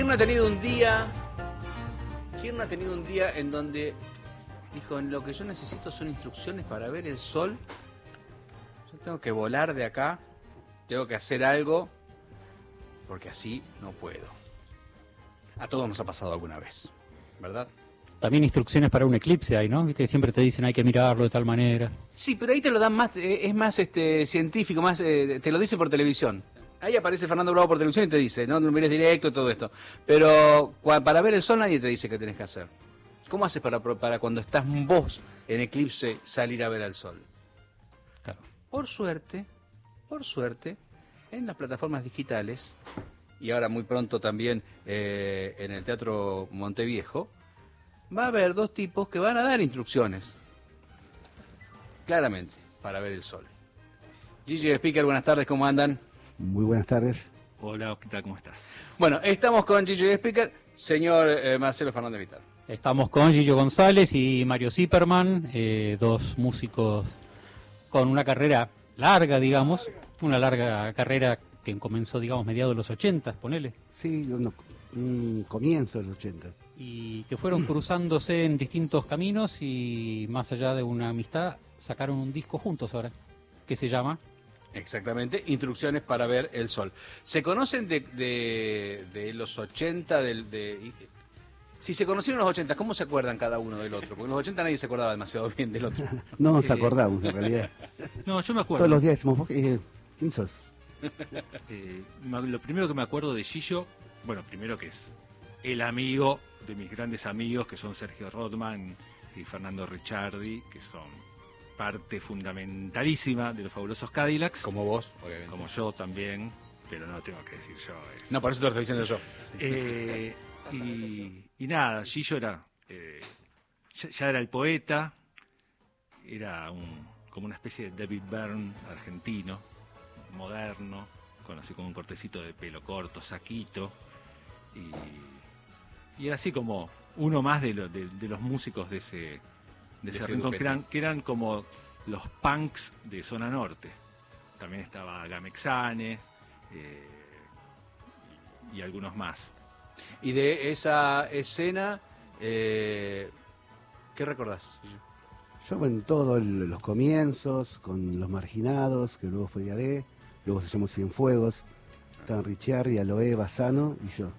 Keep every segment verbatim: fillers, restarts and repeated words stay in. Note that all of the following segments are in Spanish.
¿Quién no ha tenido un día, quién no ha tenido un día en donde dijo, en lo que yo necesito son instrucciones para ver el sol? Yo tengo que volar de acá, tengo que hacer algo, porque así no puedo. A todos nos ha pasado alguna vez, ¿verdad? También instrucciones para un eclipse hay, ¿no? Viste que siempre te dicen hay que mirarlo de tal manera. Sí, pero ahí te lo dan más, eh, es más este científico, más eh, te lo dice por televisión. Ahí aparece Fernando Bravo por televisión y te dice, no, no mires directo y todo esto. Pero cua, para ver el sol nadie te dice qué tenés que hacer. ¿Cómo haces para, para cuando estás vos en eclipse salir a ver al sol? Claro. Por suerte, por suerte, en las plataformas digitales, y ahora muy pronto también eh, en el Teatro Monteviejo, va a haber dos tipos que van a dar instrucciones, claramente, para ver el sol. Gigi Speaker, buenas tardes, ¿cómo andan? Muy buenas tardes. Hola, ¿qué tal? ¿Cómo estás? Bueno, estamos con Gigi Speaker, señor eh, Marcelo Fernández Vital. Estamos con Gillo González y Mario Zipperman, eh, dos músicos con una carrera larga, digamos, una larga carrera que comenzó, digamos, mediados de los ochenta, ponele. Sí, un, un comienzo de los ochenta. Y que fueron cruzándose en distintos caminos y más allá de una amistad, sacaron un disco juntos ahora, que se llama... Exactamente, instrucciones para ver el sol. ¿Se conocen de, de, de los ochenta? Del, de, si se conocieron en los ochenta, ¿cómo se acuerdan cada uno del otro? Porque en los ochenta nadie se acordaba demasiado bien del otro. No nos acordamos, en realidad. No, yo me acuerdo. Todos los días decimos, eh, ¿quién sos? Eh, lo primero que me acuerdo de Gillo, bueno, primero que es el amigo de mis grandes amigos, que son Sergio Rodman y Fernando Ricciardi, que son parte fundamentalísima de los Fabulosos Cadillacs. Como vos, obviamente. Como yo también, pero no tengo que decir yo. Es... No, por eso te lo estoy diciendo yo. Eh, y, y nada, Gillo era, eh, ya, ya era el poeta, era un, como una especie de David Byrne argentino, moderno, con así como un cortecito de pelo corto, saquito, y, y era así como uno más de, lo, de, de los músicos de ese, de de ese ese rincón, que eran, que eran como los punks de zona norte. También estaba Gamexane eh, y, y algunos más. Y de esa escena, eh, ¿qué recordás? Yo en todos los comienzos, con Los Marginados, que luego fue Diadé, luego se llamó Cienfuegos, estaban Ricciardi, Aloe, Bassano y yo.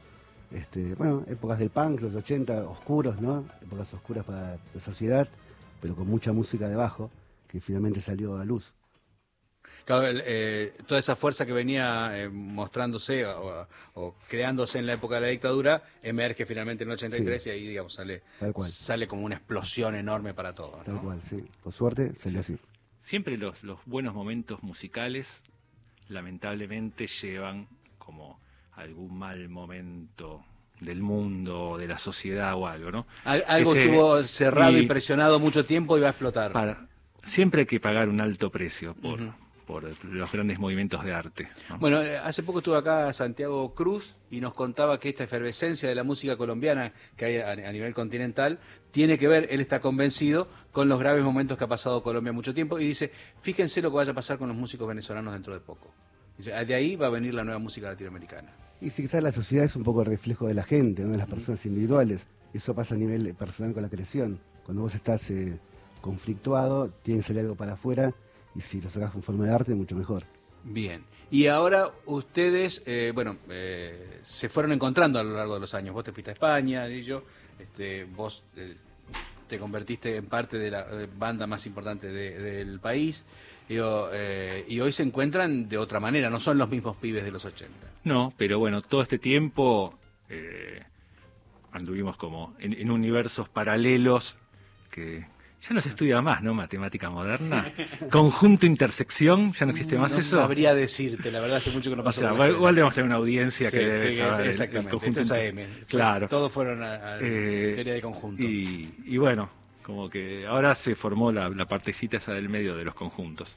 Este, bueno, épocas del punk, los ochenta, oscuros, ¿no? Épocas oscuras para la sociedad, pero con mucha música debajo, que finalmente salió a luz. Claro, eh, toda esa fuerza que venía eh, mostrándose o, o creándose en la época de la dictadura emerge finalmente en el ochenta y tres, sí. Y ahí, digamos, sale, sale como una explosión enorme para todos, ¿no? Tal cual, sí. Por suerte salió sí. así. Siempre los, los buenos momentos musicales, lamentablemente, llevan como algún mal momento del mundo, de la sociedad o algo, ¿no? Al, algo Ese, estuvo cerrado y, y presionado mucho tiempo y va a explotar. Para, siempre hay que pagar un alto precio por... Uh-huh. por los grandes movimientos de arte, ¿no? Bueno, hace poco estuvo acá Santiago Cruz y nos contaba que esta efervescencia de la música colombiana que hay a, a nivel continental tiene que ver, él está convencido, con los graves momentos que ha pasado Colombia mucho tiempo y dice, fíjense lo que vaya a pasar con los músicos venezolanos dentro de poco. Dice, de ahí va a venir la nueva música latinoamericana. Y si quizás la sociedad es un poco el reflejo de la gente, ¿no? De las personas individuales. Eso pasa a nivel personal con la creación. Cuando vos estás eh, conflictuado, tienes que salir algo para afuera. Y si lo sacas con forma de arte, mucho mejor. Bien. Y ahora ustedes, eh, bueno, eh, se fueron encontrando a lo largo de los años. Vos te fuiste a España, y yo, este, vos eh, te convertiste en parte de la de banda más importante de, del país. Digo, eh, y hoy se encuentran de otra manera, no son los mismos pibes de los ochenta. No, pero bueno, todo este tiempo eh, anduvimos como en, en universos paralelos que... Ya no se estudia más, ¿no? Matemática moderna. Conjunto, intersección, ya no existe más no eso. No sabría decirte, la verdad, hace mucho que no pasó. O sea, igual, igual debemos tener una audiencia sí, que debe que saber. Es, exactamente, el conjunto. Esto es A M. Claro. Todos fueron a, a eh, teoría de conjunto. Y, y bueno, como que ahora se formó la, la partecita esa del medio de los conjuntos.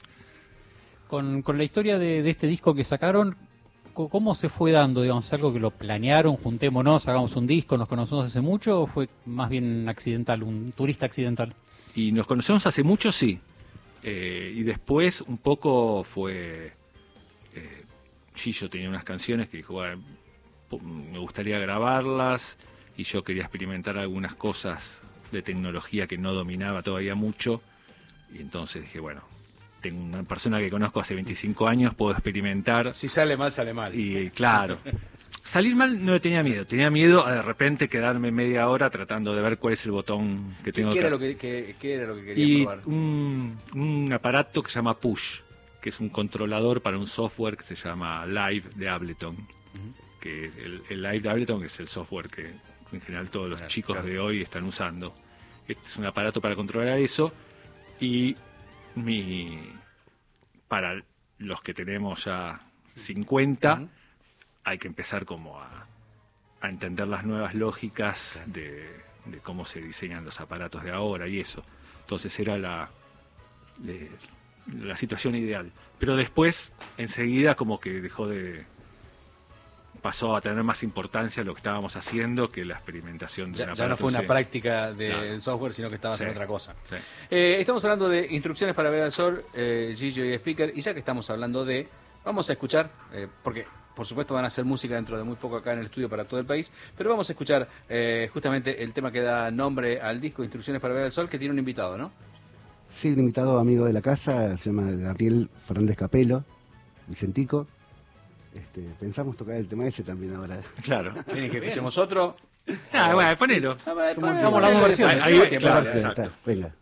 Con, con la historia de, de este disco que sacaron, ¿cómo se fue dando? Digamos, ¿es algo que lo planearon, juntémonos, hagamos un disco, nos conocemos hace mucho o fue más bien accidental, un turista accidental? Y nos conocemos hace mucho, sí. Eh, y después un poco fue... Eh, Gillo tenía unas canciones que dijo, bueno, me gustaría grabarlas, y yo quería experimentar algunas cosas de tecnología que no dominaba todavía mucho, y entonces dije, bueno, tengo una persona que conozco hace veinticinco años, puedo experimentar. Si sale mal, sale mal. Y claro, salir mal no le tenía miedo, tenía miedo a de repente quedarme media hora tratando de ver cuál es el botón que tengo ¿Qué, que era lo que, qué, qué era lo que quería y probar? un, un aparato que se llama Push, que es un controlador para un software que se llama Live de Ableton. Uh-huh. Que es el, el Live de Ableton, que es el software que en general todos los claro, chicos claro. de hoy están usando. Este es un aparato para controlar eso, y mi para los que tenemos ya cincuenta, uh-huh. hay que empezar como a, a entender las nuevas lógicas claro. de, de cómo se diseñan los aparatos de ahora y eso. Entonces era la, de, la situación ideal. Pero después, enseguida, como que dejó de... pasó a tener más importancia lo que estábamos haciendo que la experimentación de ya, un ya no fue una práctica del claro. software, sino que estabas sí. en otra cosa. Sí. Eh, estamos hablando de instrucciones para ver al sol, eh, Gillo y Speaker, y ya que estamos hablando de... Vamos a escuchar, eh, porque por supuesto van a hacer música dentro de muy poco acá en el estudio para todo el país, pero vamos a escuchar eh, justamente el tema que da nombre al disco, Instrucciones para ver al sol, que tiene un invitado, ¿no? Sí, un invitado amigo de la casa, se llama Gabriel Fernández Capelo, Vicentico. Este, pensamos tocar el tema ese también ahora. Claro. ¿Tienen que escuchemos otro? Ah, bueno, ponelo. Estamos las dos versiones. Ahí, ahí, claro, exacto. Está, venga.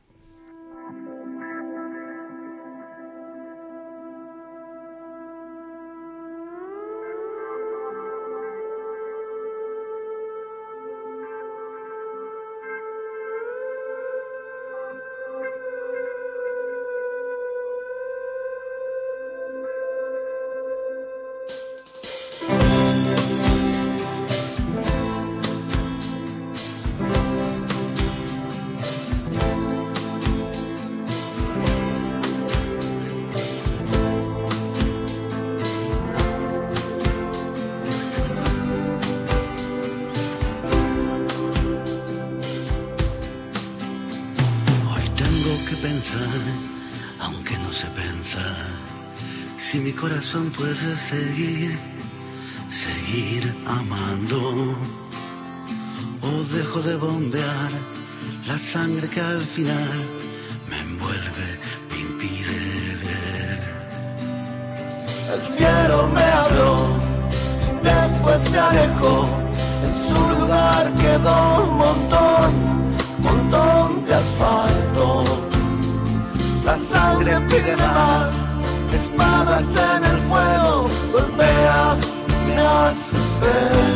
Aunque no sé pensar si mi corazón puede seguir, seguir amando, o dejo de bombear la sangre que al final me envuelve, me impide ver. El cielo me habló, después se alejó, en su lugar quedó un montón, montón de asfalto. La sangre pide más, espadas en el fuego, golpea, me hace ver.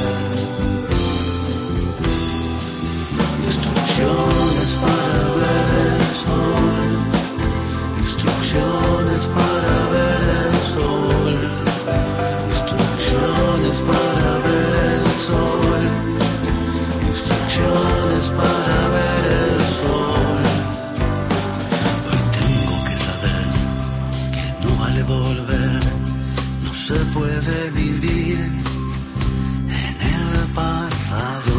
Instrucciones para ver el sol, instrucciones para ver el sol, instrucciones para ver el sol, instrucciones para ver el sol. Volver, no se puede vivir en el pasado.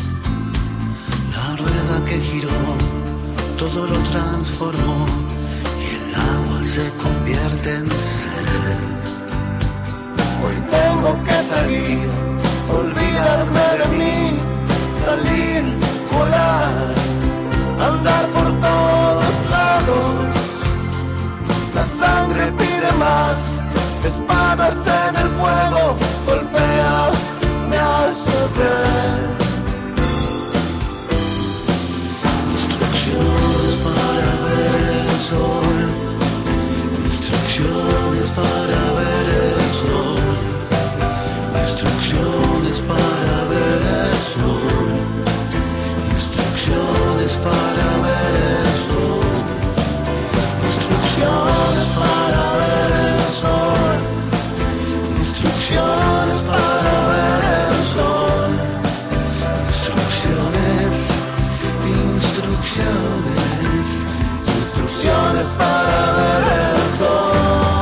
La rueda que giró todo lo transformó y el agua se convierte en sed. Hoy tengo que salir, olvidarme de mí, salir, volar, andar por todos lados. La sangre pide más, espadas en el fuego, golpea, me hace ver. Instrucciones para ver el sol, instrucciones para ver el sol, instrucciones para ver el sol, instrucciones para ver el sol, instrucciones para ver el sol, instrucciones para ver el sol, instrucciones, instrucciones, instrucciones para ver el sol.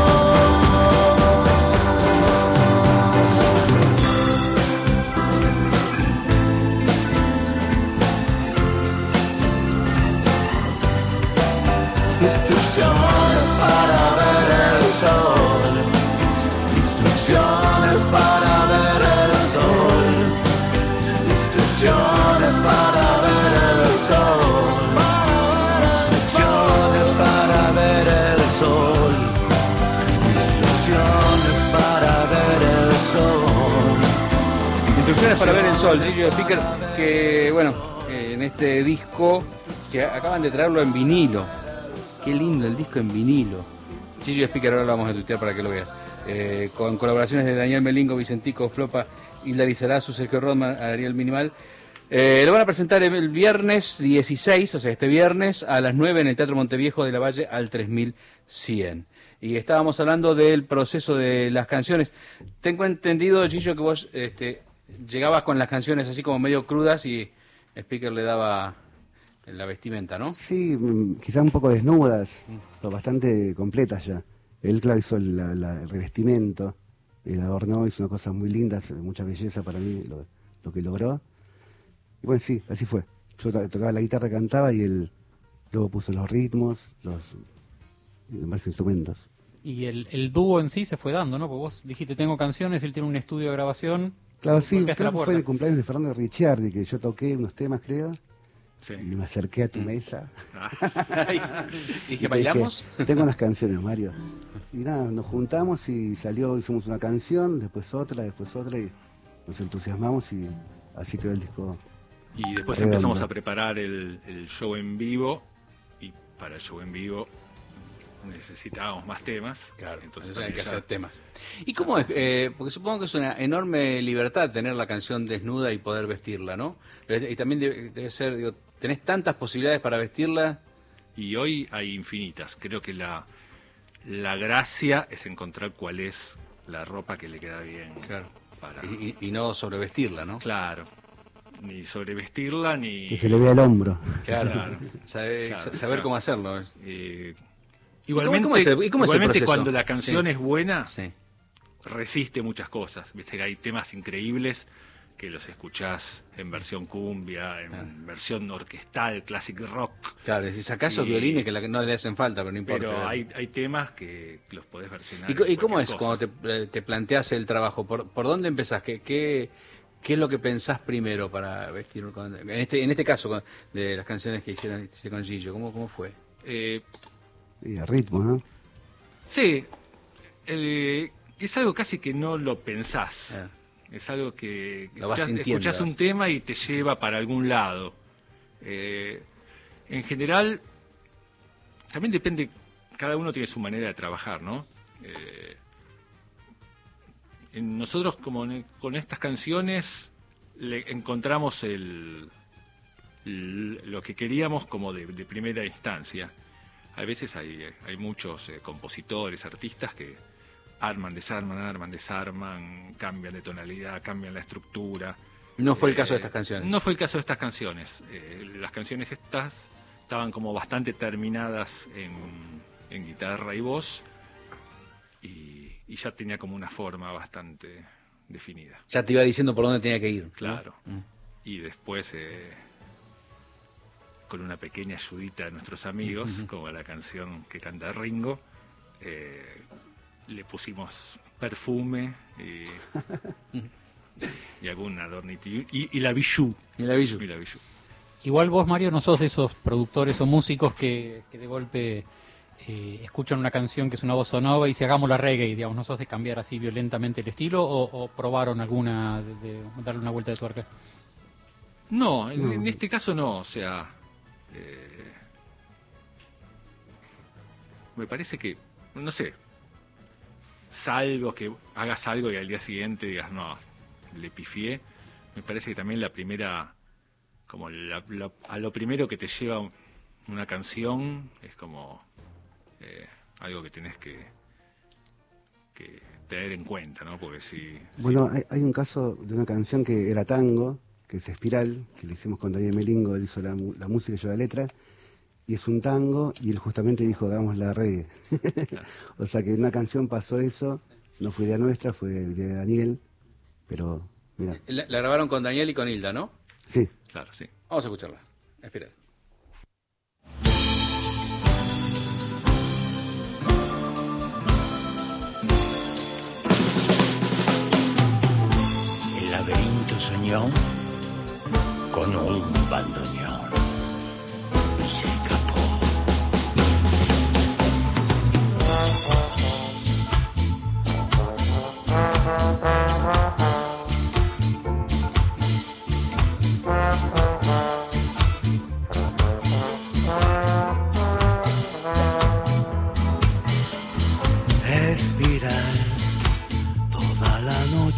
Instrucciones para ver el sol, instrucciones para ver el sol, Instrucciones para ver el sol, Gillo Speaker, que bueno, eh, en este disco, que acaban de traerlo en vinilo. Qué lindo el disco en vinilo. Gillo Speaker, ahora lo vamos a tuitear para que lo veas. Eh, con colaboraciones de Daniel Melingo, Vicentico, Flopa, Hilda Lizarazu, Sergio Rodman, Ariel Minimal. Eh, lo van a presentar el viernes dieciséis, o sea, este viernes a las nueve en el Teatro Monteviejo de la Valle al tres mil cien. Y estábamos hablando del proceso de las canciones. Tengo entendido, Gillo, que vos este, llegabas con las canciones así como medio crudas y Speaker le daba la vestimenta, ¿no? Sí, mm, quizás un poco desnudas, pero bastante completas ya. Él, claro, hizo la- la- el revestimiento, el adornó, hizo unas cosas muy lindas, mucha belleza para mí lo, lo que logró. Y bueno, sí, así fue. Yo to- tocaba la guitarra, cantaba y él luego puso los ritmos, los y demás instrumentos. Y el, el dúo en sí se fue dando, ¿no? Porque vos dijiste, tengo canciones, él tiene un estudio de grabación. Claro, golpeaste sí, la creo que puerta. fue el cumpleaños de Fernando Ricciardi, que yo toqué unos temas, creo, Sí. y me acerqué a tu mesa. Dije, Y te ¿bailamos? dije, tengo unas canciones, Mario. Y nada, nos juntamos y salió, hicimos una canción, después otra, después otra, y nos entusiasmamos y así quedó el disco. Y después Redondo. empezamos a preparar el, el show en vivo, y para el show en vivo necesitábamos más temas. Claro, entonces entonces hay que ya- hacer temas. ¿Y cómo es? Eh, porque supongo que es una enorme libertad tener la canción desnuda y poder vestirla, ¿no? Y también debe, debe ser, digo, tenés tantas posibilidades para vestirla. Y hoy hay infinitas. Creo que la, la gracia es encontrar cuál es la ropa que le queda bien. Claro. Para, Y, y- y no sobrevestirla, ¿no? claro. Ni sobrevestirla, ni... Que se le vea el hombro. Claro. Claro. Sabe- Claro, sa- o saber sea, cómo hacerlo. es- Eh, cómo- igualmente, cómo es el- y cómo es el igualmente proceso? cuando la canción Sí. es buena, Sí. resiste muchas cosas. Viste que hay temas increíbles que los escuchás en versión cumbia, en Ah. versión orquestal, classic rock. Claro, si sacás esos Y- violines que la- no le hacen falta, pero no importa. Pero hay, hay temas que los podés versionar. ¿Y, co- en y cómo es cualquier cosa. cuando te, te planteas el trabajo? ¿Por, por dónde empezás? ¿Qué, qué, qué es lo que pensás primero para vestir? con- en este en este caso, con- de las canciones que hicieron hiciste con Gillo, ¿cómo, cómo fue? Eh, Y a ritmo, ¿no? sí, eh, es algo casi que no lo pensás. Ah. Es algo que Lo vas escuchás- sintiendo, escuchás vas. un tema y te lleva para algún lado. Eh, en general, también depende, cada uno tiene su manera de trabajar, ¿no? Eh, en nosotros, como en- con estas canciones, le encontramos el, el- lo que queríamos como de, de primera instancia. A veces hay, hay muchos eh, compositores, artistas que arman, desarman, arman, desarman, cambian de tonalidad, cambian la estructura. No fue el caso de Eh, estas canciones. No fue el caso de estas canciones. Eh, las canciones estas estaban como bastante terminadas en, en guitarra y voz y, y ya tenía como una forma bastante definida. Ya te iba diciendo por dónde tenía que ir. ¿no? Claro. Mm. Y después, eh, con una pequeña ayudita de nuestros amigos, como la canción que canta Ringo, eh, le pusimos perfume y, y algún adornito. Y, y la bijou. Y la Bijou. Y la bijou. Igual vos, Mario, no sos de esos productores o músicos que, que de golpe eh, escuchan una canción que es una bossa nova y si hagamos la reggae, digamos, ¿no sos de cambiar así violentamente el estilo o, o probaron alguna de, de darle una vuelta de tuerca? No, en, No. en este caso no, o sea, eh, me parece que, no sé, salvo que hagas algo y al día siguiente digas, no, le pifié, me parece que también la primera, como la- la- a lo primero que te lleva un- una canción es como eh, algo que tenés que, que tener en cuenta, ¿no? Porque si... si- Bueno, hay, hay un caso de una canción que era tango, que es Espiral, que le hicimos con Daniel Melingo, él hizo la, mu- la música y yo la letra, y es un tango, y él justamente dijo, hagamos la reggae. O sea que en una canción pasó eso, no fue idea nuestra, fue idea de Daniel, pero mira, La, la grabaron con Daniel y con Hilda, ¿no? sí. Claro, sí. Vamos a escucharla. Espera. El laberinto soñó con un bandoneón y se escapó.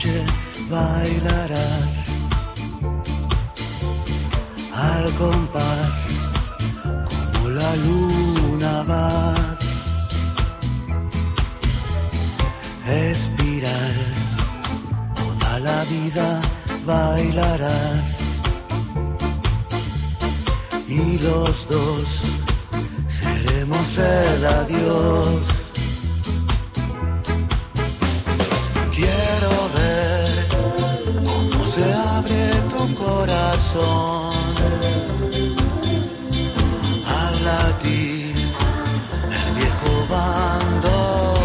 noche bailarás al compás, como la luna vas, espiral, toda la vida bailarás, y los dos seremos el adiós. Quiero ver cómo se abre tu corazón al latir el viejo bandoneón.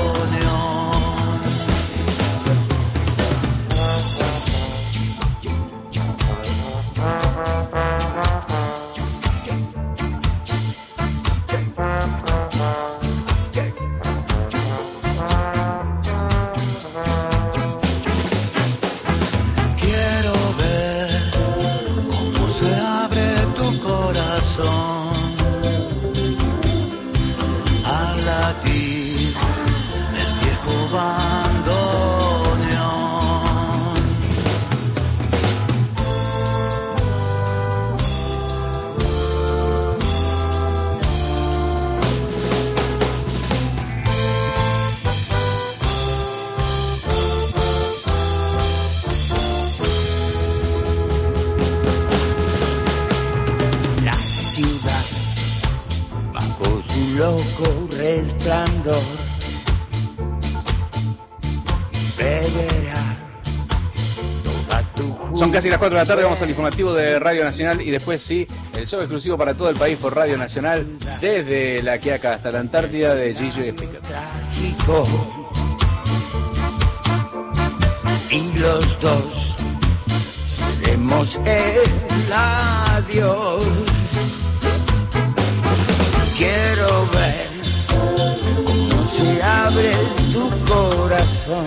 Al latir el viejo bandoneón. La ciudad bajo su loco resplandor beberá toda tu juventud. Son casi las cuatro de la tarde, vamos al informativo de Radio Nacional y después sí, el show exclusivo para todo el país por Radio Nacional, desde la Quiaca hasta la Antártida de Gigi Speaker. Trágico. Y los dos seremos el adiós. Quiero ver cómo se abre tu corazón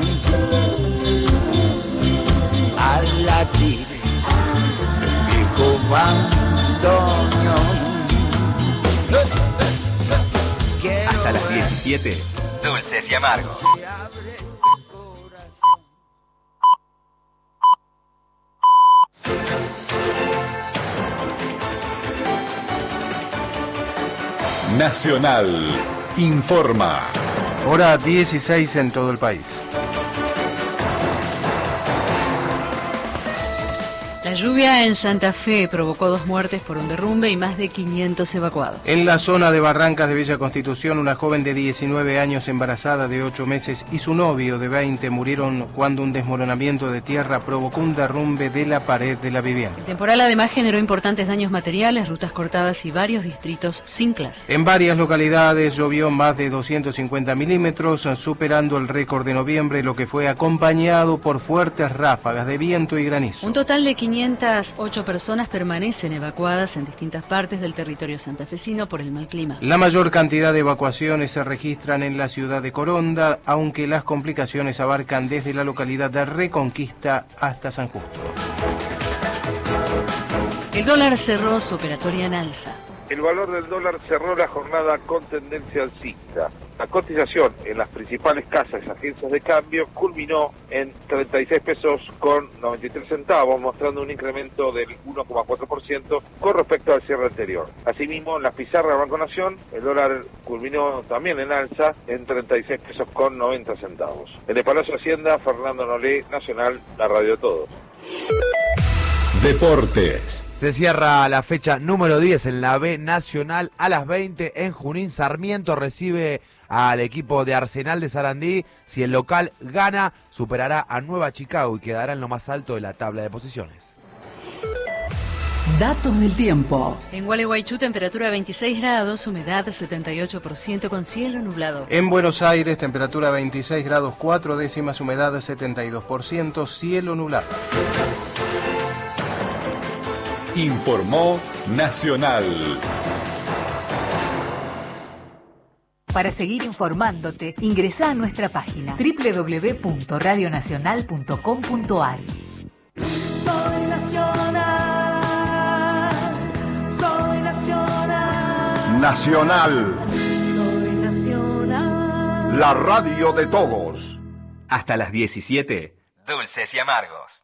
al latir el viejo bandoneón. Quiero Hasta las ver diecisiete, Dulces y Amargos. cómo se abre tu corazón. Nacional informa. Hora dieciséis en todo el país. La lluvia en Santa Fe provocó dos muertes por un derrumbe y más de quinientos evacuados. En la zona de Barrancas de Villa Constitución, una joven de diecinueve años embarazada de ocho meses y su novio de veinte murieron cuando un desmoronamiento de tierra provocó un derrumbe de la pared de la vivienda. El temporal además generó importantes daños materiales, rutas cortadas y varios distritos sin clases. En varias localidades llovió más de doscientos cincuenta milímetros, superando el récord de noviembre, lo que fue acompañado por fuertes ráfagas de viento y granizo. Un total de quinientas ocho personas permanecen evacuadas en distintas partes del territorio santafesino por el mal clima. La mayor cantidad de evacuaciones se registran en la ciudad de Coronda, aunque las complicaciones abarcan desde la localidad de Reconquista hasta San Justo. El dólar cerró su operatoria en alza. El valor del dólar cerró la jornada con tendencia alcista. La cotización en las principales casas y agencias de cambio culminó en treinta y seis pesos con noventa y tres centavos, mostrando un incremento del uno coma cuatro por ciento con respecto al cierre anterior. Asimismo, en las pizarras del Banco Nación, el dólar culminó también en alza en treinta y seis pesos con noventa centavos. En el Palacio de Hacienda, Fernando Nolé, Nacional, la radio de todos. Deportes. Se cierra la fecha número diez en la B Nacional a las veinte en Junín. Sarmiento recibe al equipo de Arsenal de Sarandí. Si el local gana, superará a Nueva Chicago y quedará en lo más alto de la tabla de posiciones. Datos del tiempo. En Gualeguaychú, temperatura veintiséis grados, humedad setenta y ocho por ciento con cielo nublado. En Buenos Aires, temperatura veintiséis grados cuatro décimas, humedad setenta y dos por ciento, cielo nublado. Informó Nacional. Para seguir informándote, ingresa a nuestra página doble u doble u doble u punto radio nacional punto com punto a r. Soy nacional, soy nacional, Nacional, soy nacional. la radio de todos. Hasta las diecisiete, Dulces y Amargos.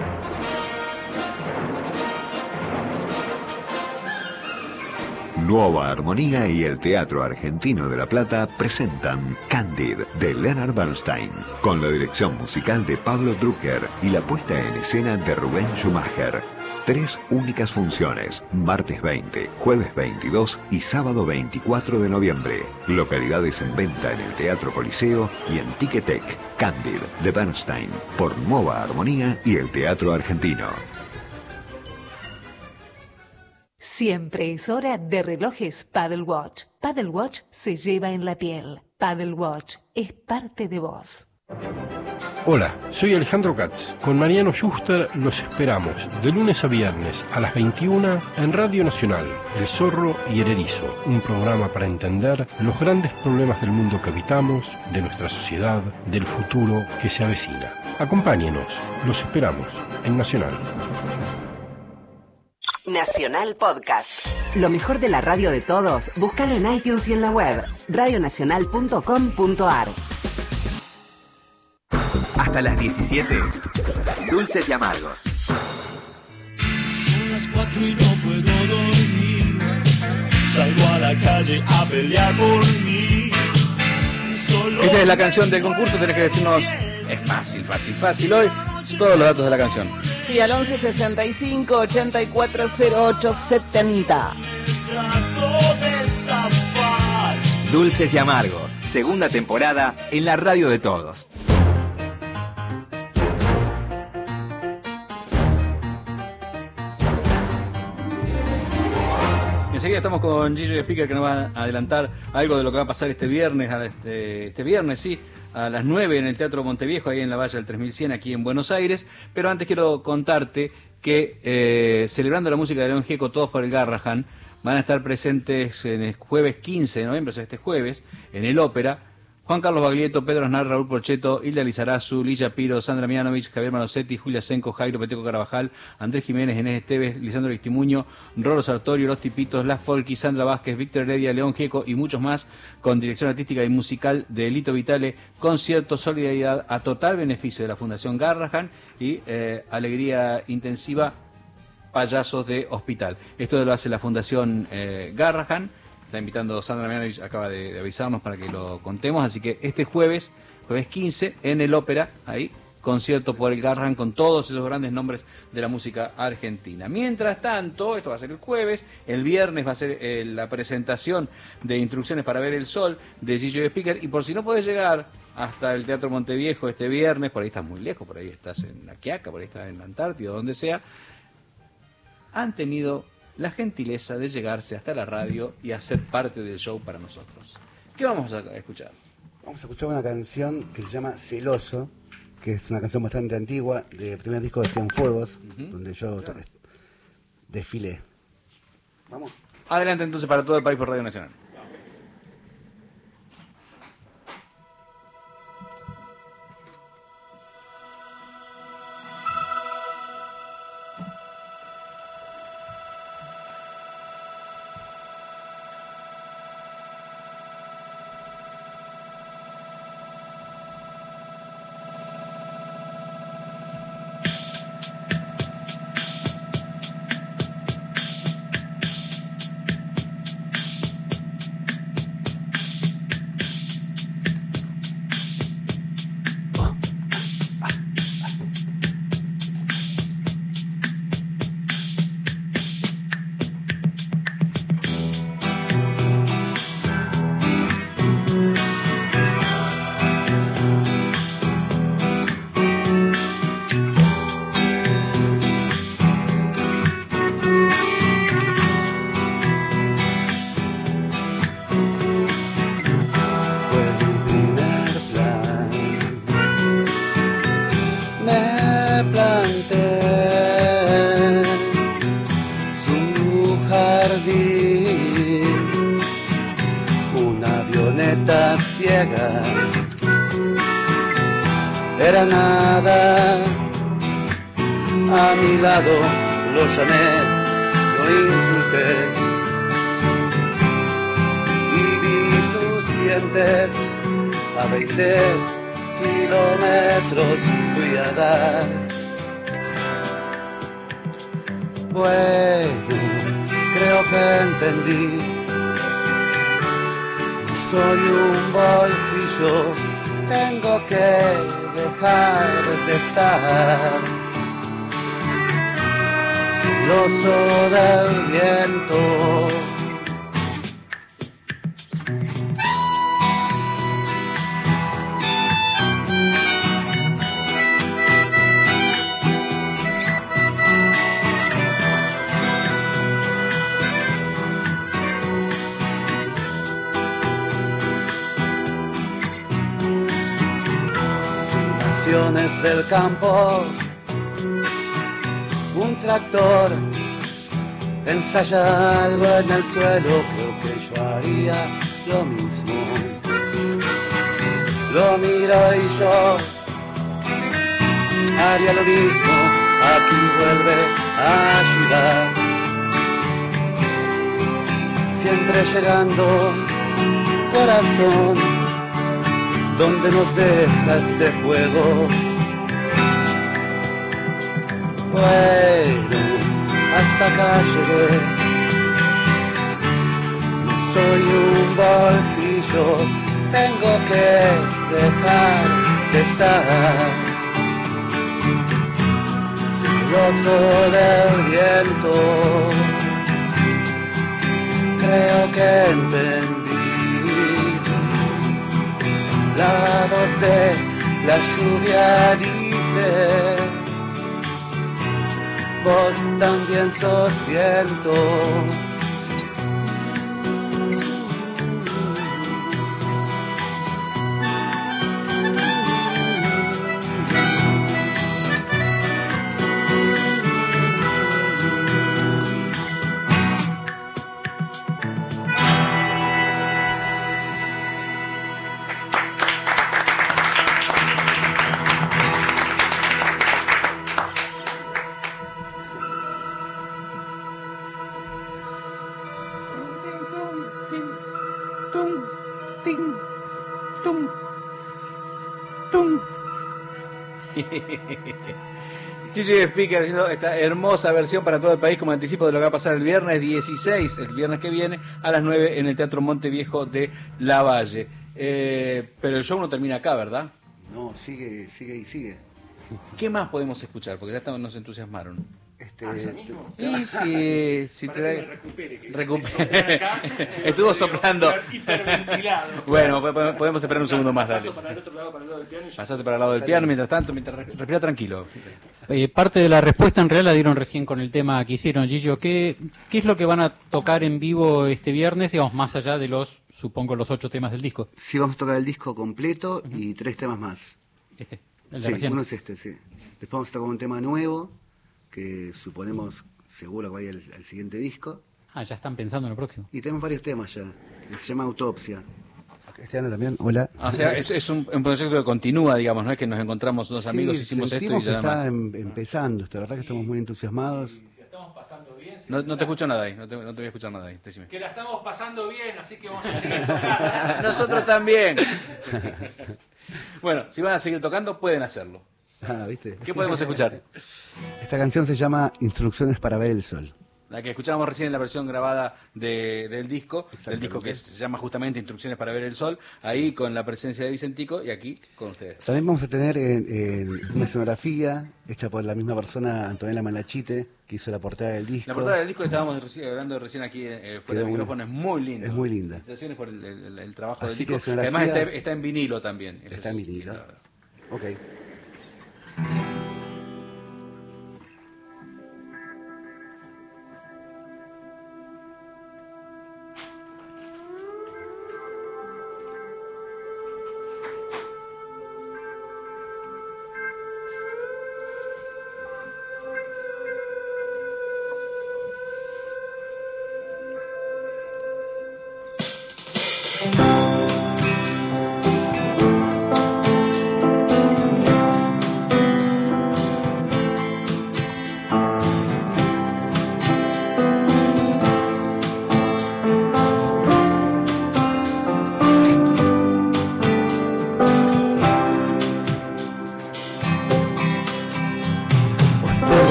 Nueva Armonía y el Teatro Argentino de La Plata presentan Candid de Leonard Bernstein, con la dirección musical de Pablo Drucker y la puesta en escena de Rubén Schumacher. Tres únicas funciones, martes veinte, jueves veintidós y sábado veinticuatro de noviembre. Localidades en venta en el Teatro Coliseo y en Ticketek. Candid de Bernstein, por Nueva Armonía y el Teatro Argentino. Siempre es hora de relojes Paddle Watch. Paddle Watch se lleva en la piel. Paddle Watch es parte de vos. Hola, soy Alejandro Katz. Con Mariano Schuster los esperamos de lunes a viernes a las veintiuna en Radio Nacional, El Zorro y el Erizo, un programa para entender los grandes problemas del mundo que habitamos, de nuestra sociedad, del futuro que se avecina. Acompáñenos, los esperamos en Nacional. Nacional Podcast. Lo mejor de la radio de todos, búscalo en iTunes y en la web radio nacional punto com punto a r. Hasta las diecisiete, Dulces y Amargos. Son las cuatro y no puedo dormir. Salgo a la calle a pelear por mí. Solo Esta es la canción del concurso, tenés que decirnos, es fácil, fácil, fácil hoy, todos los datos de la canción. Sí, al once sesenta y cinco ochenta y cuatro cero ocho setenta. trato de zafar. Dulces y Amargos, segunda temporada en la radio de todos. Enseguida estamos con Gillo Speaker, que nos va a adelantar algo de lo que va a pasar este viernes, este, este viernes, sí, a las nueve en el Teatro Monteviejo, ahí en la Valla del tres mil cien, aquí en Buenos Aires. Pero antes quiero contarte que, eh, celebrando la música de León Gieco, Todos por el Garrahan, van a estar presentes en el jueves quince de noviembre, o sea, este jueves, en el Ópera, Juan Carlos Baglietto, Pedro Aznar, Raúl Porchetto, Hilda Lizarazu, Lilla Piro, Sandra Mianovich, Javier Malosetti, Julia Senco, Jairo Peteco Carabajal, Andrés Jiménez, Inés Esteves, Lisandro Vistimuño, Rolo Sartorio, Los Tipitos, Las Folky, Sandra Vázquez, Víctor Heredia, León Gieco y muchos más, con dirección artística y musical de Lito Vitale, concierto, solidaridad a total beneficio de la Fundación Garrahan y eh, alegría intensiva, payasos de hospital. Esto lo hace la Fundación eh, Garrahan. Está invitando Sandra Mianovich, acaba de, de avisarnos para que lo contemos, así que este jueves, jueves quince, en el Ópera, ahí, concierto por el Garrahan con todos esos grandes nombres de la música argentina. Mientras tanto, esto va a ser el jueves, el viernes va a ser eh, la presentación de Instrucciones para ver el sol de Gillo Speaker, y por si no podés llegar hasta el Teatro Monteviejo este viernes, por ahí estás muy lejos, por ahí estás en La Quiaca, por ahí estás en la Antártida, donde sea, han tenido la gentileza de llegarse hasta la radio y hacer parte del show para nosotros. ¿Qué vamos a escuchar? Vamos a escuchar una canción que se llama Celoso, que es una canción bastante antigua, del primer disco de Cienfuegos, uh-huh. donde yo claro. desfilé. Vamos. Adelante entonces para todo el país por Radio Nacional. Era nada, a mi lado lo llamé, lo insulté y vi sus dientes a veinte kilómetros fui a dar. Bueno, creo que entendí. Soy un bolsillo, tengo que dejar de estar. Siloso del viento. Del campo, un tractor ensaya algo en el suelo, creo que yo haría lo mismo. Lo miro y yo haría lo mismo, aquí vuelve a ayudar. Siempre llegando, corazón, donde nos deja este juego. Bueno, hasta acá llegué. Soy un bolsillo, tengo que dejar de estar. Siloso del viento, creo que entendí. La voz de la lluvia dice: vos también sos viento. Gigi Speaker haciendo esta hermosa versión para todo el país como anticipo de lo que va a pasar el viernes dieciséis, el viernes que viene, a las nueve en el Teatro Monte Viejo de Lavalle. Eh, pero el show no termina acá, ¿verdad? No, sigue, sigue y sigue. ¿Qué más podemos escuchar? Porque ya estamos, nos entusiasmaron. Este, ¿Ah, ¿ya mismo? Sí, sí, si te da... que me recupere, que recupere. acá, Estuvo soplando. Hiperventilado. Bueno, podemos esperar un segundo más, dale. Paso para el otro lado, para el lado del piano. Pasate para el lado del piano mientras tanto, mientras respira tranquilo. Eh, parte de la respuesta en realidad la dieron recién con el tema que hicieron, Gillo. ¿Qué, ¿Qué es lo que van a tocar en vivo este viernes, digamos, más allá de los, supongo, los ocho temas del disco? Sí, vamos a tocar el disco completo uh-huh. y tres temas más. Este, el de sí, recién. Uno es este, sí. Después vamos a tocar un tema nuevo, que suponemos seguro que va a ir al, al siguiente disco. Ah, ya están pensando en el próximo. Y tenemos varios temas ya, que se llama Autopsia. Este año también, hola. O sea, es, es un, un proyecto que continúa, digamos, no es que nos encontramos unos sí, amigos, hicimos esto y que ya está más. Em, empezando, la verdad que estamos muy entusiasmados. Si la estamos pasando bien. Si no, no te escucho nada ahí, no te, no te voy a escuchar nada ahí, decime. Que la estamos pasando bien, así que vamos a seguir tocando. Nosotros también. Bueno, si van a seguir tocando, pueden hacerlo. Ah, ¿viste? ¿Qué podemos escuchar? Esta canción se llama Instrucciones para ver el sol. La que escuchábamos recién en la versión grabada de, del disco, del disco que se llama justamente Instrucciones para ver el sol, ahí con la presencia de Vicentico y aquí con ustedes. También vamos a tener en, en una escenografía hecha por la misma persona, Antonella Malachite, que hizo la portada del disco. La portada del disco que estábamos recién, hablando recién aquí eh, fuera del micrófono es muy linda. Es muy linda. Felicitaciones por el, el, el trabajo Así del disco, que escenografía, además está, está en vinilo también. Está en vinilo. Claro. Ok.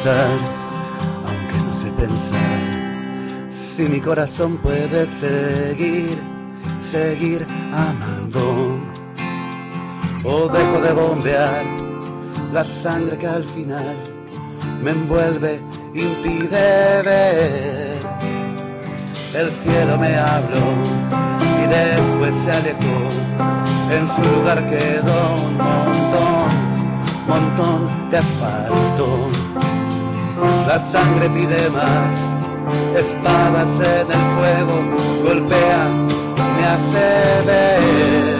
pensar, aunque no sé pensar, si mi corazón puede seguir, seguir amando, o dejo de bombear la sangre que al final me envuelve, impide ver. El cielo me habló y después se alejó, en su lugar quedó un montón, montón de asfalto. La sangre pide más, espadas en el fuego, golpea, me hace ver.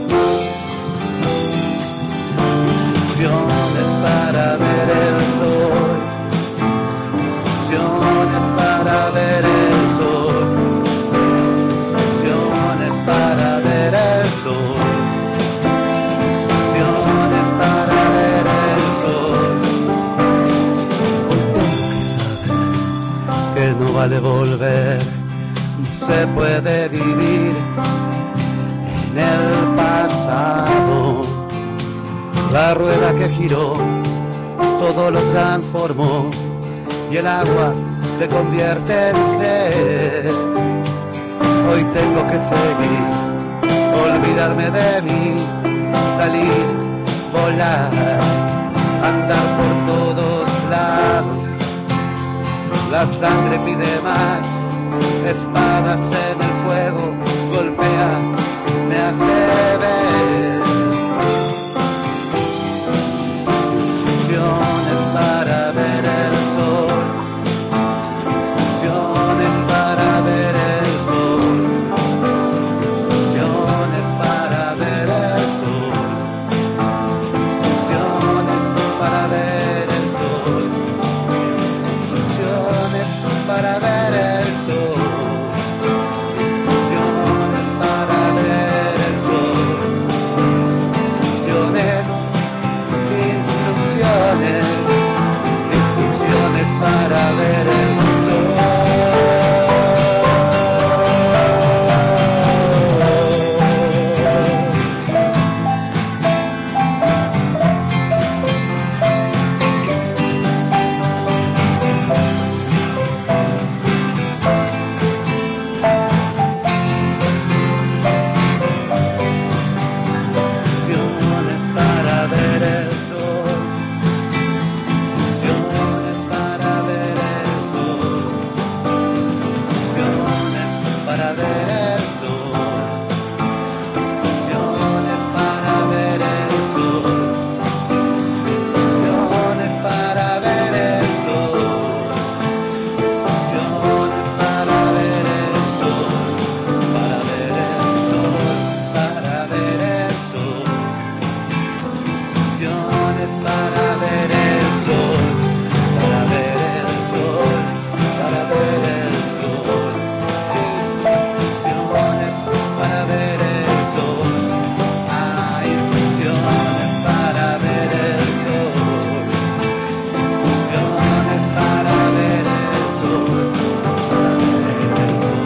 Instrucciones para ver el sol, instrucciones para ver el sol, instrucciones para ver el sol, instrucciones para ver el sol. Hoy tengo que saber que no vale volver, no se puede vivir en el pasado. La rueda que giró, todo lo transformó, y el agua se convierte en sed. Hoy tengo que seguir, olvidarme de mí, salir, volar, andar por todos lados. La sangre pide más, espadas en el fuego, golpea, me hace ver. Instrucciones para ver el sol, instrucciones para ver el sol, instrucciones para ver el sol, instrucciones para ver el sol, instrucciones para ver el sol, instrucciones para ver el sol, instrucciones, instrucciones, instrucciones para ver el instrucciones para ver el sol, instrucciones para ver el sol, instrucciones para ver el sol, instrucciones para ver el sol, instrucciones para ver el sol, instrucciones para ver el sol, para ver el sol, para ver el sol, instrucciones para ver el sol, para ver el sol, para ver el sol, sí, instrucciones para ver el sol, ah, instrucciones para ver el sol, instrucciones para ver el sol, para ver el sol.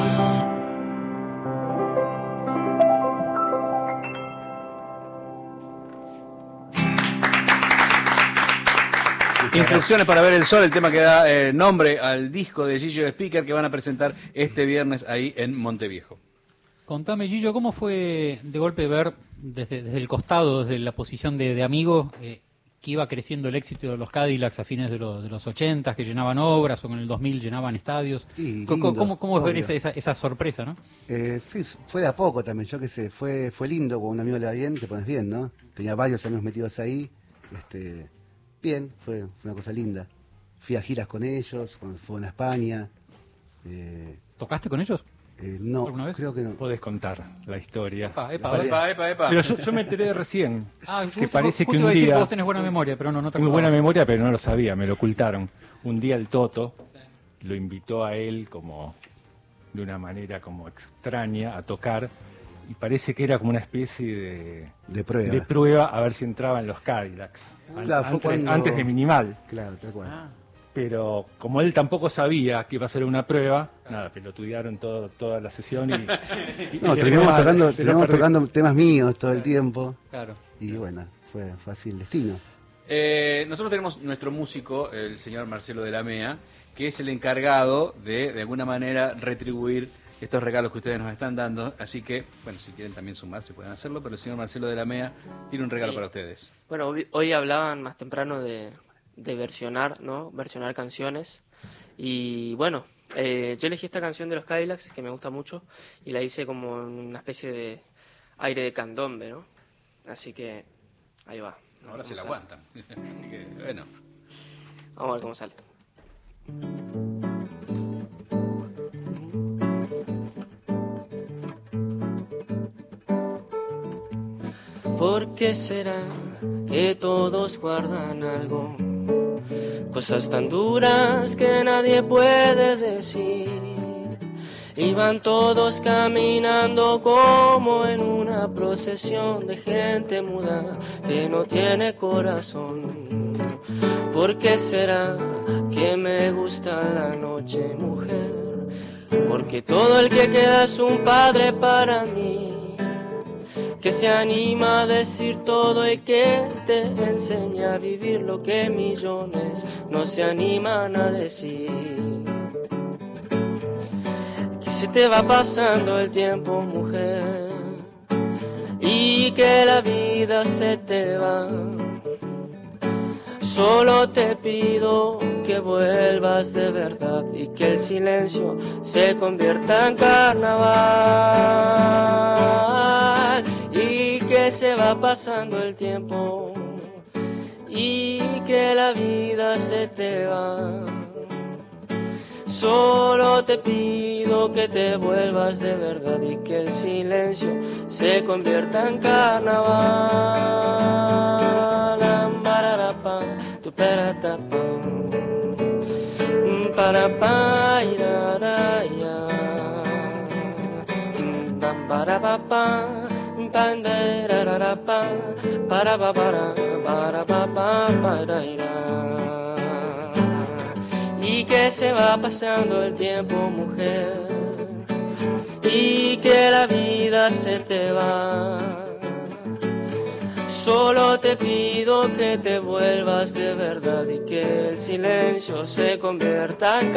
Instrucciones para ver el sol, el tema que da eh, nombre al disco de Gillo Speaker que van a presentar este viernes ahí en Monteviejo. Contame, Gillo, ¿cómo fue de golpe ver desde, desde el costado, desde la posición de, de amigo, eh, que iba creciendo el éxito de los Cadillacs a fines de, los de los ochenta, que llenaban obras, o en el dos mil llenaban estadios? Y ¿Cómo, lindo, cómo, cómo es ver obvio. esa, esa, esa sorpresa, no? Eh, fue, fue de a poco también, yo qué sé, fue, fue lindo, cuando un amigo le va bien, te pones bien, ¿no? Tenía varios amigos metidos ahí, este, bien, fue, fue una cosa linda. Fui a giras con ellos, cuando fueron a España. Eh, ¿Tocaste con ellos? Eh, no, ¿Alguna vez? creo que no. Podés contar la historia. Epa, epa, Vale. Epa, epa, epa. Pero yo, yo me enteré recién Ah, que justo- parece justo que iba un a decir día... que vos tenés buena memoria, pero no, no te Muy buena acordabas. memoria, pero no lo sabía, me lo ocultaron. Un día el Toto lo invitó a él como de una manera como extraña a tocar y parece que era como una especie de, De prueba. de prueba a ver si entraba en los Cadillacs. An- Claro, fue antes, cuando- antes de Minimal. Claro, tal cual. Pero como él tampoco sabía que iba a ser una prueba, nada, pelotudearon todo, toda la sesión y... y- y No, le terminamos, mal, tocando, se lo terminamos perdí. tocando temas míos todo el tiempo. Claro. Y bueno, fue, fue así el destino. Eh, nosotros tenemos nuestro músico, el señor Marcelo de la Mea, que es el encargado de, de alguna manera, retribuir estos regalos que ustedes nos están dando. Así que, bueno, si quieren también sumarse pueden hacerlo, pero el señor Marcelo de la Mea tiene un regalo Sí. para ustedes. Bueno, hoy, hoy hablaban más temprano de, de versionar, ¿no? Versionar canciones. Y bueno, eh, yo elegí esta canción de los Cadillacs, que me gusta mucho, y la hice como en una especie de aire de candombe, ¿no? Así que ahí va. Ahora se la Vamos a- aguantan. Así que, bueno. Vamos a ver cómo sale. ¿Por qué será que todos guardan algo? Cosas tan duras que nadie puede decir. Y van todos caminando como en una procesión de gente muda que no tiene corazón. ¿Por qué será que me gusta la noche, mujer? Porque todo el que queda es un padre para mí, que se anima a decir todo y que te enseña a vivir lo que millones no se animan a decir. Que se te va pasando el tiempo, mujer, y que la vida se te va. Solo te pido que vuelvas de verdad y que el silencio se convierta en carnaval. Y que se va pasando el tiempo y que la vida se te va. Solo te pido que te vuelvas de verdad y que el silencio se convierta en carnaval. Ambararapa, tu peratapa, para pa iraraya, bambarapapa, panderarapa, para pa para para pa pa para irá. Y que se va pasando el tiempo, mujer, y que la vida se te va. Solo te pido que te vuelvas de verdad y que el silencio se convierta en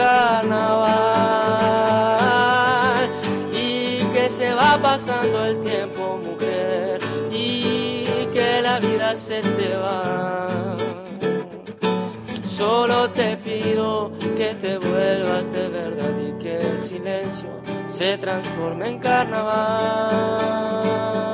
carnaval. Y que se va pasando el tiempo, mujer, y que la vida se te va. Solo te pido que te vuelvas de verdad y que el silencio se transforme en carnaval.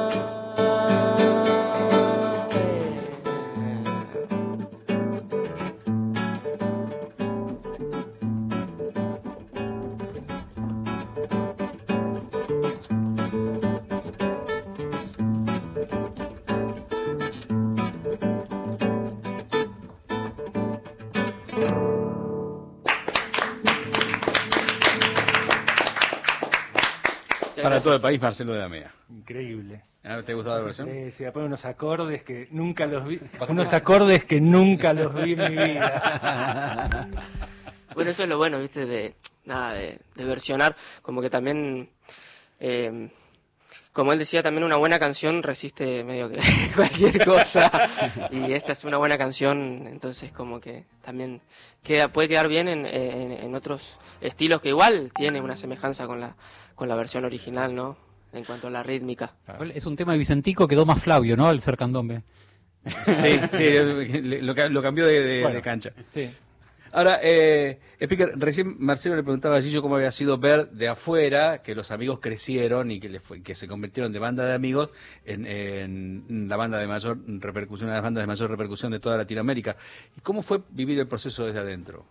Para todo el país, Marcelo de la Mea. Increíble. ¿Te ha gustado la versión? Eh, se pone unos acordes que nunca los vi, unos acordes que nunca los vi en mi vida. Bueno, eso es lo bueno, viste, de nada, de, de versionar, como que también, eh, como él decía, también una buena canción resiste medio que cualquier cosa, y esta es una buena canción, entonces como que también queda, puede quedar bien en, en, en otros estilos que igual tiene una semejanza con la, con la versión original, ¿no? En cuanto a la rítmica. Es un tema de Vicentico, quedó más Flavio, ¿no? Al ser candombe. Sí, sí, lo, lo cambió de, de, Bueno, de cancha. sí. Ahora, eh, Speaker, recién Marcelo le preguntaba a Gillo cómo había sido ver de afuera que los amigos crecieron y que, le fue, que se convirtieron de banda de amigos en, en la banda de mayor repercusión, una de las bandas de mayor repercusión de toda Latinoamérica. ¿Y cómo fue vivir el proceso desde adentro?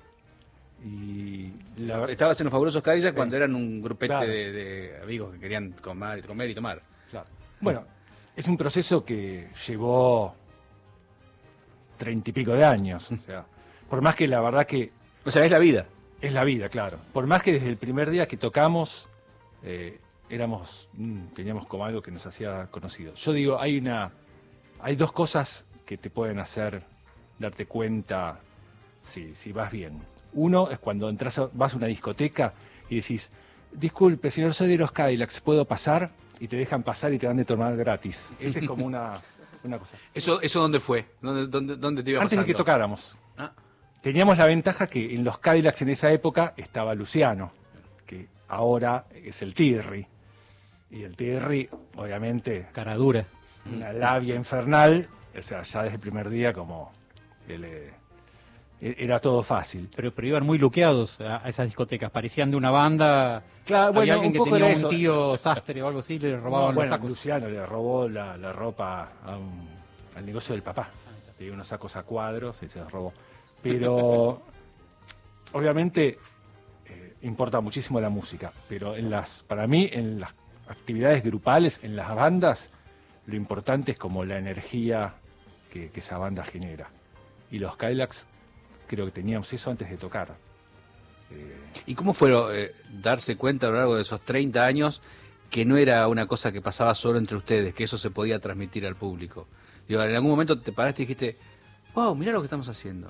Y la... Estabas en los Fabulosos Cadillacs Sí. cuando eran un grupete Claro. de, de amigos que querían comer, comer y tomar. Claro. Bueno, es un proceso que llevó treinta y pico de años. O sea, por más que la verdad que... O sea, es la vida. Es la vida, claro. Por más que desde el primer día que tocamos eh, éramos mm, teníamos como algo que nos hacía conocidos. Yo digo, hay una, hay dos cosas que te pueden hacer darte cuenta si, si vas bien. Uno es cuando entras a- vas a una discoteca y decís, disculpe, señor, soy de los Cadillacs, ¿puedo pasar? Y te dejan pasar y te dan de tomar gratis. Esa es como una, una cosa. ¿Eso, eso dónde fue? ¿Dónde, dónde, dónde te iba Antes pasando? de que tocáramos. Ah. Teníamos la ventaja que en los Cadillacs en esa época estaba Luciano, que ahora es el Tirri. Y el Tirri, obviamente... Cara dura. Una labia infernal, o sea, ya desde el primer día como... Él, eh, era todo fácil. Pero, pero iban muy luqueados a, a esas discotecas, parecían de una banda. Claro, Había bueno, alguien un que poco tenía era un eso. tío sastre o algo así, le robaban No, bueno, los sacos. Luciano le robó la, la ropa a un- al negocio del papá. Tenía unos sacos a cuadros y se los robó. Pero obviamente eh, importa muchísimo la música. Pero en las, para mí, en las actividades grupales, en las bandas, lo importante es como la energía que, que esa banda genera. Y los Cadillacs creo que teníamos eso antes de tocar. Eh, ¿Y cómo fue eh, darse cuenta a lo largo de esos treinta años que no era una cosa que pasaba solo entre ustedes, que eso se podía transmitir al público? Digo, en algún momento te paraste y dijiste, wow, mirá lo que estamos haciendo.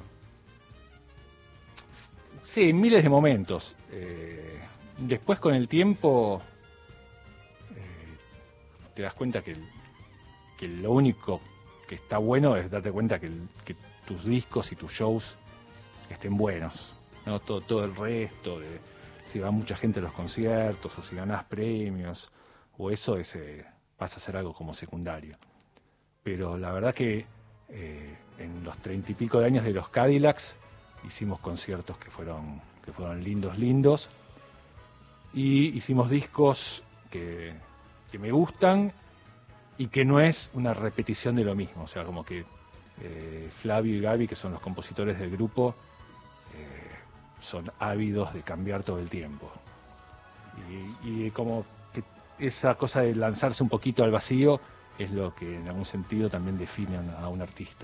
Sí, miles de momentos. Eh, después con el tiempo eh, te das cuenta que, que lo único que está bueno es darte cuenta que, el- que tus discos y tus shows estén buenos, ¿no? Todo, todo el resto, de si va mucha gente a los conciertos o si ganás premios, o eso es, eh, pasa a ser algo como secundario. Pero la verdad que eh, en los treinta y pico de años de los Cadillacs hicimos conciertos que fueron, que fueron lindos, lindos, y hicimos discos que, que me gustan y que no es una repetición de lo mismo, o sea, como que eh, Flavio y Gaby, que son los compositores del grupo, eh, son ávidos de cambiar todo el tiempo. Y, y como que esa cosa de lanzarse un poquito al vacío es lo que en algún sentido también define a, un- a un artista.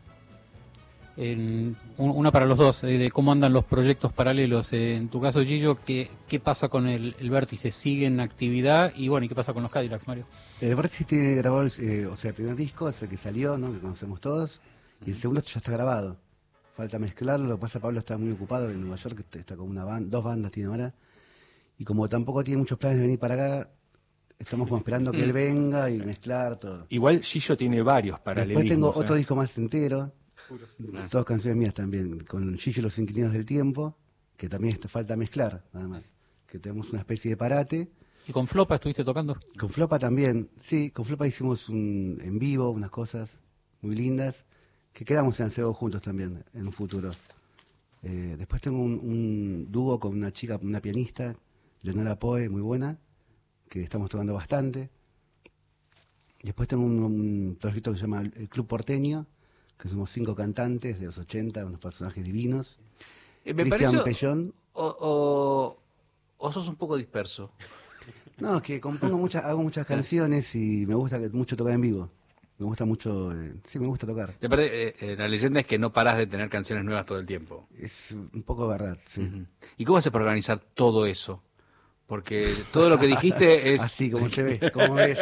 En- un- una para los dos, eh, de cómo andan los proyectos paralelos. Eh, en tu caso, Gillo, ¿qué, qué pasa con el, el Vértice? ¿Sigue en actividad? Y bueno, ¿y qué pasa con los Cadillacs, Mario? El Vértice tiene grabado, el, eh, o sea, el primer disco es el que salió, ¿no? Que conocemos todos. Y el segundo ya está grabado. Falta mezclarlo. Lo que pasa, Pablo está muy ocupado en Nueva York, está, está con una banda, dos bandas tiene ahora. Y como tampoco tiene muchos planes de venir para acá, estamos como esperando que él venga y mezclar todo. Igual Gillo tiene varios paralelismos. Después tengo ¿eh? otro disco más entero, todas canciones mías también, con Gillo y los Inquilinos del Tiempo, que también esto falta mezclar, nada más. Que tenemos una especie de parate. ¿Y con Flopa estuviste tocando? Con Flopa también, sí, con Flopa hicimos un en vivo, unas cosas muy lindas, que quedamos en hacer juntos también en un futuro. Eh, después tengo un, un dúo con una chica, una pianista, Leonora Poe, muy buena, que estamos tocando bastante. Después tengo un, un proyecto que se llama El Club Porteño, que somos cinco cantantes de los ochenta, unos personajes divinos. Eh, me Cristian parece, Pellón. o, o, o sos un poco disperso. No, es que compongo muchas, hago muchas canciones y me gusta que- mucho tocar en vivo. Me gusta mucho, eh, sí, me gusta tocar. Y aparte, eh, eh, la leyenda es que no parás de tener canciones nuevas todo el tiempo. Es un poco verdad, sí. Ujú. ¿Y cómo haces para organizar todo eso? Porque todo lo que dijiste es... Así como se ve, como ves.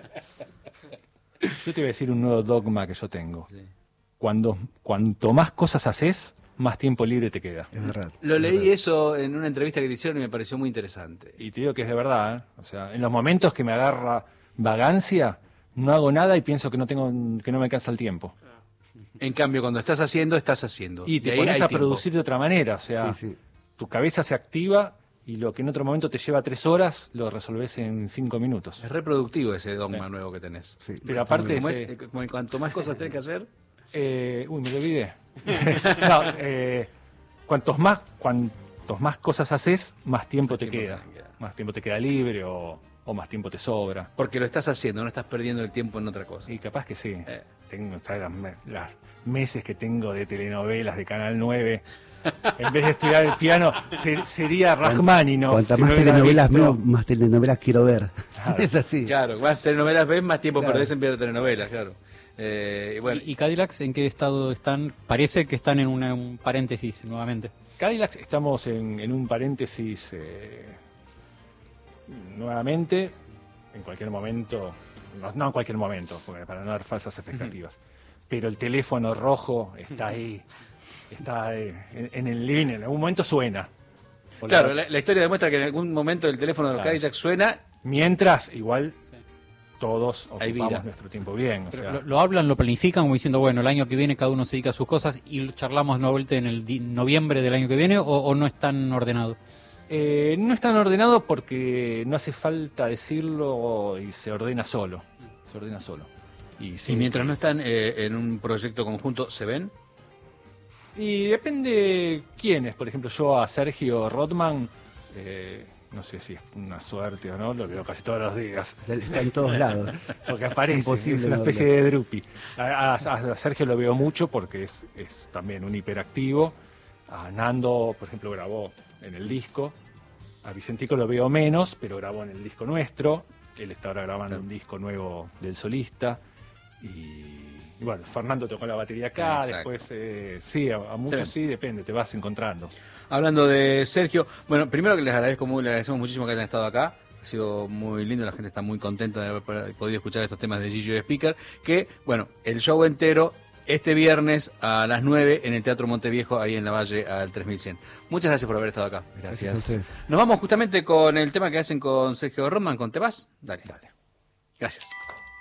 Yo te voy a decir un nuevo dogma que yo tengo. Cuando, cuanto más cosas haces, más tiempo libre te queda. Es verdad. Lo leí eso en una entrevista que te hicieron y me pareció muy interesante. Y te digo que es de verdad, ¿eh? O sea, en los momentos que me agarra vagancia, no hago nada y pienso que no tengo, que no me alcanza el tiempo. En cambio, cuando estás haciendo, estás haciendo. Y te ahí pones hay a tiempo. producir de otra manera, o sea, Sí, sí. tu cabeza se activa y lo que en otro momento te lleva tres horas, lo resolvés en cinco minutos. Es reproductivo ese dogma Sí. nuevo que tenés. Sí, Pero está aparte, muy Como ese- es, eh, como en cuanto más cosas tenés que hacer, Eh, uy, me lo olvidé. No, eh, cuantos más, cuantos más cosas haces, más tiempo te tiempo queda. te queda. Más tiempo te queda libre o, o más tiempo te sobra. porque lo estás haciendo, no estás perdiendo el tiempo en otra cosa. Y capaz que sí. Eh. Tengo, ¿sabes? Las, me- las meses que tengo de telenovelas de Canal nueve. En vez de estudiar el piano, se- sería Rachmaninoff. Cuantas si más no hubiera telenovelas visto- veo, más telenovelas quiero ver. Claro. Es así. Claro, más telenovelas ves, más tiempo Claro. perdés en ver telenovelas, claro. Eh, y bueno, ¿Y, y Cadillacs en qué estado están? Parece que están en una- un paréntesis nuevamente. Cadillacs estamos en, en un paréntesis eh, nuevamente, en cualquier momento, no, no en cualquier momento, porque para no dar falsas expectativas, pero el teléfono rojo está ahí, está eh, en, en el living, en algún momento suena. claro, la, la historia demuestra que en algún momento el teléfono de los Claro. Cadillacs suena. Mientras, igual, todos Hay vida. ocupamos nuestro tiempo bien. O Pero sea, lo, lo hablan, lo planifican como diciendo, bueno, el año que viene cada uno se dedica a sus cosas y charlamos una vuelta en el di- noviembre del año que viene, o, o no es tan ordenado. eh, no es tan ordenado porque no hace falta decirlo y se ordena solo. Se ordena solo. Y, sí, Y mientras no están eh, en un proyecto conjunto, ¿se ven? Y depende quiénes. Por ejemplo, yo a Sergio Rodman, eh, no sé si es una suerte o no, lo veo casi todos los días. Está en todos lados. Porque aparece, Es imposible es una no especie verlo. de drupi. A, a- a Sergio lo veo mucho porque es, es también un hiperactivo. A Nando, por ejemplo, grabó en el disco. A Vicentico lo veo menos, pero grabó en el disco nuestro. Él está ahora grabando un disco nuevo del solista. Y, y bueno, Fernando tocó la batería acá. Exacto. Después, eh, sí, a, a muchos Sí. sí, depende, te vas encontrando. Hablando de Sergio, bueno, primero que les agradezco muy, les agradecemos muchísimo que hayan estado acá. Ha sido muy lindo, la gente está muy contenta de haber podido escuchar estos temas de Gillo Speaker. Que, bueno, el show entero este viernes a las nueve en el Teatro Monteviejo, ahí en la Valle al tres mil cien. Muchas gracias por haber estado acá. Gracias a ustedes. Nos vamos justamente con el tema que hacen con Sergio Rodman, con ¿Te vas? Dale. Dale. Gracias.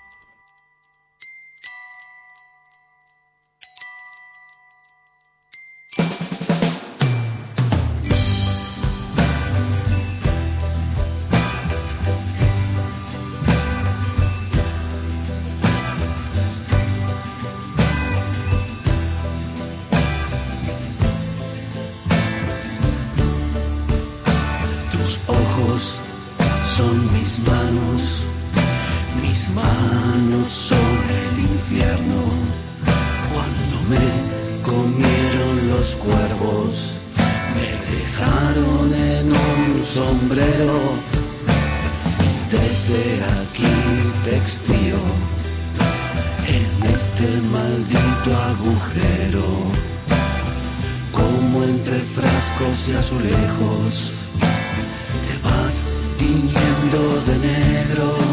Tus ojos son mis manos, mis manos son el infierno. Cuando me comieron los cuervos, me dejaron en un sombrero. Y desde aquí te expío en este maldito agujero. Como entre frascos y azulejos te vas tiñendo de negro.